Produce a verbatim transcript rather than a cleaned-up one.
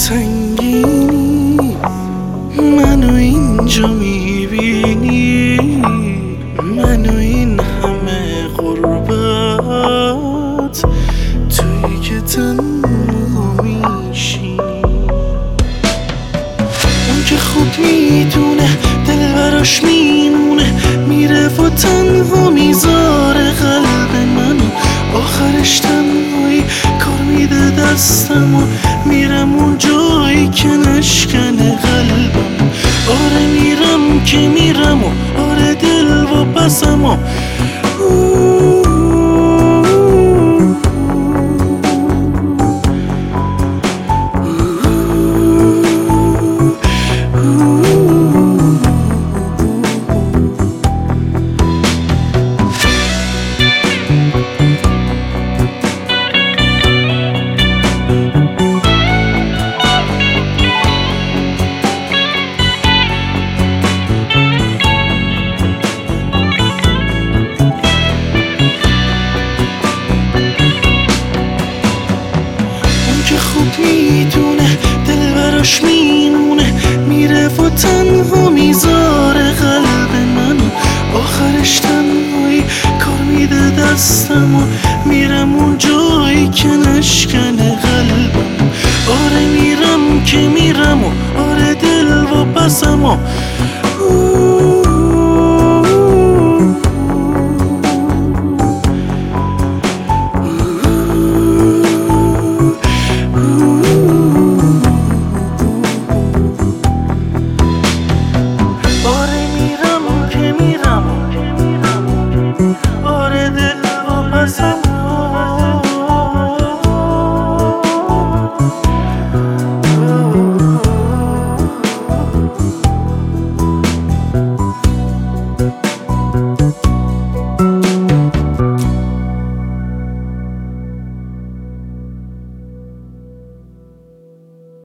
سنگینی منو اینجا میبینی، منو این همه غربت توی که تنها میشینی. اون که خوب میدونه دل براش میمونه، میره و تنها میذاره قلب منو. آخرش تنهایی کار میده دستم و میرم اون جایی که نشکنه قلبم. آره میرم که میرم و آره دل و بسم و میدونه دل براش میمونه، میره و تنها میذاره قلب منو. آخرش تنهایی کار میده دستم و میرم اون جایی که نشکنه قلبم. آره میرم که میرم و آره دل و بسم و